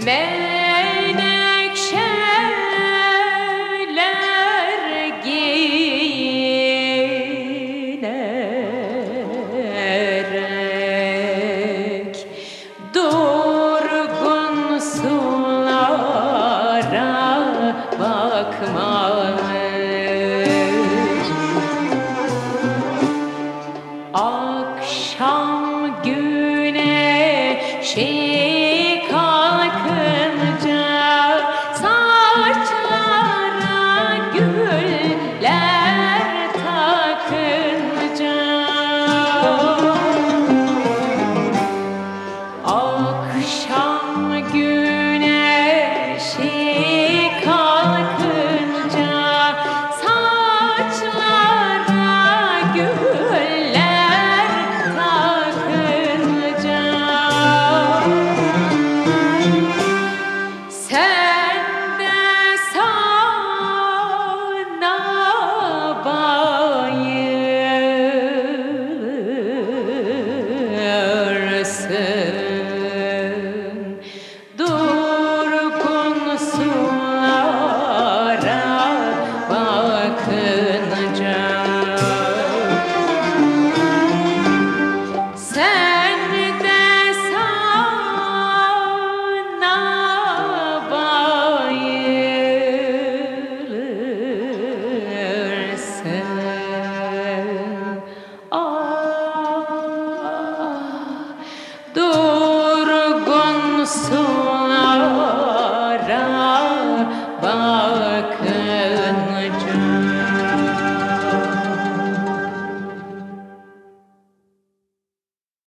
Menekşeler giyinerek durgun sulara bakmalı. Akşam güneşi kalkınca saçlara güller takınca, akşam güneşi kalkınca saçlara güller takınca, sen de sana bayılırsın durgun sulara bakınca. Sen de sana bayılırsın. Durgun sulara bak.